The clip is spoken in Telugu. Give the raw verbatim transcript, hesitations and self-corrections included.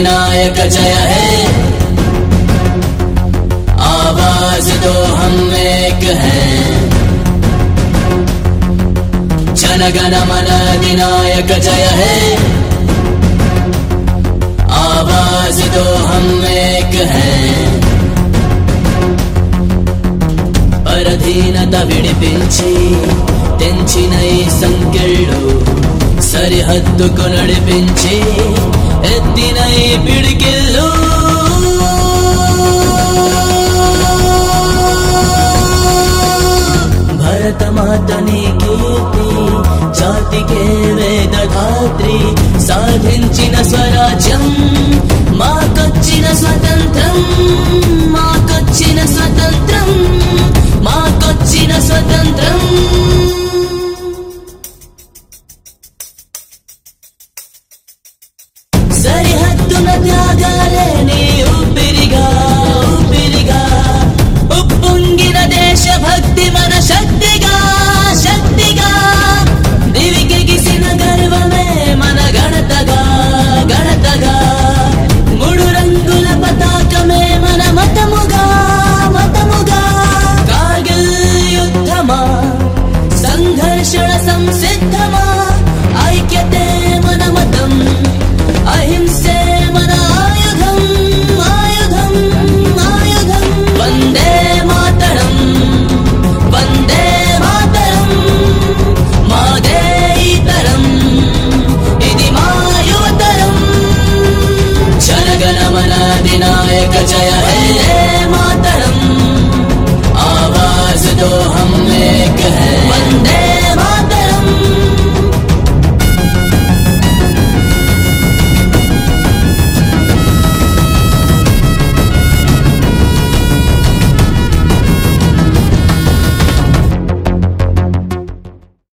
अधिनायक जय है, आवाज दो हम एक हैं। जनगण मन अधिनायक जय है, आवाज दो हम एक हैं। పరధీనత విడిపించి తెంచిన ఈ సంకెళ్ళు సరిహద్దుకు నడిపించి ఎత్తిన ఈ పిడికిళ్ళు భరతమాతని కీర్తి జాతికే వేదధాత్రి సాధించిన స్వరాజ్యం మాకొచ్చిన స్వతంత్రం మాకొచ్చిన స్వతంత్రం మాకొచ్చిన స్వతంత్రం సరిహద్దున త్యాగాలే నీ ఊపిరిగా ఊపిరిగా ఉప్పొంగిన దేశభక్తి మన శక్తిగా శక్తిగా దివికెగిసిన గర్వమే మన గణతగా గణతగా మూడు రంగుల పతాకమే మన మతముగా మతముగా కార్గిల్ యుద్ధమా సంఘర్షణ సంసిద్ధమా ఐక్యతే మన మతం అహింసే మన ఆయుధం ఆయుధం ఆయుధం వందే మాతరం వందే మాతరం మాదే ఈ తరం ఇది మా యువతరం జనగణ మన అధినాయక జయ హే మాతరం आवाज दो हम एक हैं।